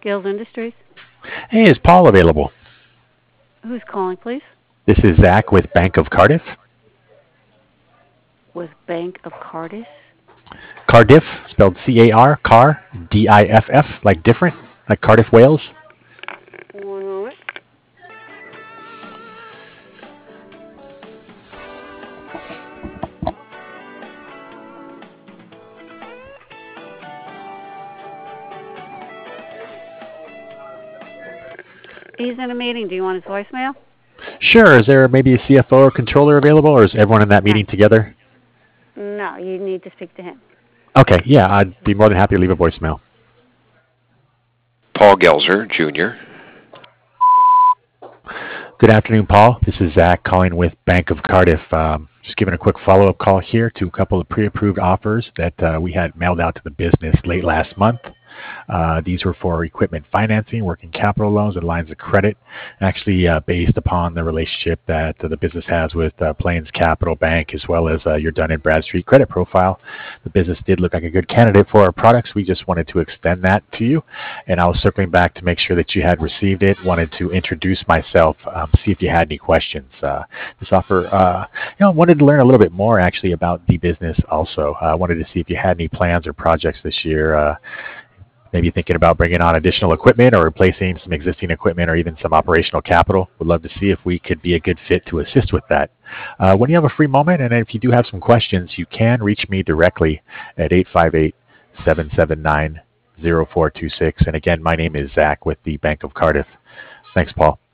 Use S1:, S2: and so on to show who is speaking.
S1: Gills Industries.
S2: Hey, is Paul available?
S1: Who's calling, please?
S2: This is Zach with Bank of Cardiff.
S1: With Bank of Cardiff.
S2: Cardiff, spelled C-A-R, D-I-F-F, like different, like Cardiff, Wales.
S1: One moment. He's in a meeting. Do you want his voicemail?
S2: Sure. Is there maybe a CFO or controller available, or is everyone in that meeting together?
S1: No, you need to speak to him.
S2: Okay, yeah, I'd be more than happy to leave a voicemail.
S3: Paul Gelzer, Jr.
S2: Good afternoon, Paul. This is Zach calling with Bank of Cardiff. Just giving a quick follow-up call here to a couple of pre-approved offers that we had mailed out to the business late last month. These were for equipment financing, working capital loans, and lines of credit, actually based upon the relationship that the business has with Plains Capital Bank, as well as your Dun & Bradstreet credit profile. The business did look like a good candidate for our products. We just wanted to extend that to you, and I was circling back to make sure that you had received it. Wanted to introduce myself, see if you had any questions. This offer, wanted to learn a little bit more actually about the business also. Wanted to see if you had any plans or projects this year. Maybe thinking about bringing on additional equipment or replacing some existing equipment or even some operational capital. Would love to see if we could be a good fit to assist with that. When you have a free moment, and if you do have some questions, you can reach me directly at 858-779-0426. And again, my name is Zach with the Bank of Cardiff. Thanks, Paul.